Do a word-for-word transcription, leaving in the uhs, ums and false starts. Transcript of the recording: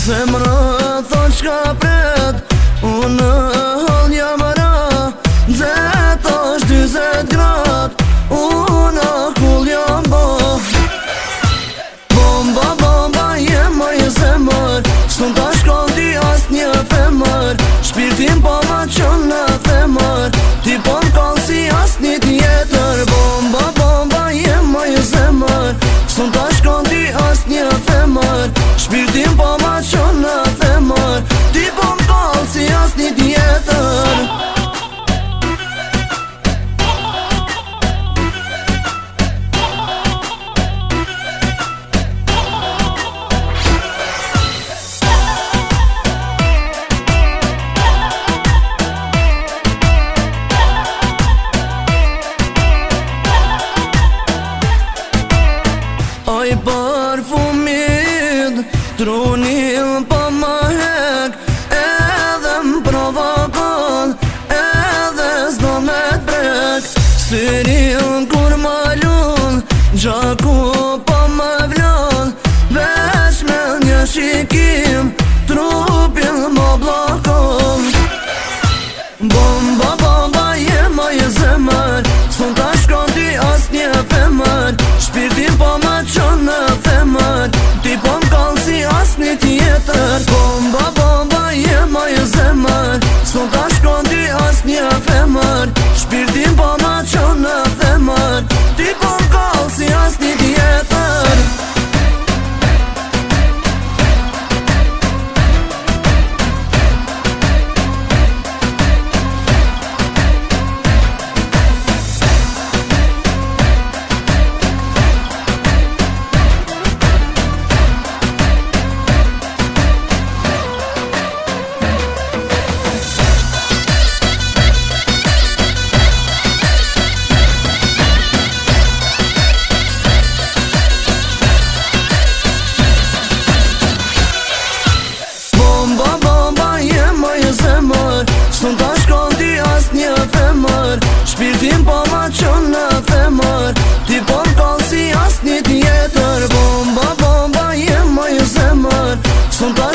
Zemra thot shka pret, unë hall jam ra. Zet është dyzet grat, unë akull jam bo. Bomba, bomba, jem ma je zemër, s'ton ta shkolti as një femër. Shpirtin po ma qën në themër, ti po m'kall si as një tjetër. Bomba, bomba, jem ma je zemër, s'ton ta shkolti as një femër. Shpirtin po ma qën në themër, ti po m'kall si as një tjetër. Oj parfumit, trunil pa ma hek, edhe m'provokon, edhe s'do me t'prek. Syrin kur ma lun, gjaku pa ma vlon, veç me një shikim, trupin më blokon. Bomba, bomba, jem ma je zemër, s'ton ta shkonti as një femër. Shpirtin po ma qën në themër, ti po m'kall si as një tjetër. Bomba, bomba, jem ma je zemër, s'ton ta shkonti as një femër. Shpirtin po ma qën në themër, ti po m'kall si as një tjetër. S'ton ta shkonti as një femër, shpirtin po ma qën në themër, ti po m'kall si as një tjetër. Bomba, bomba, jem ma je zemër, s'ton ta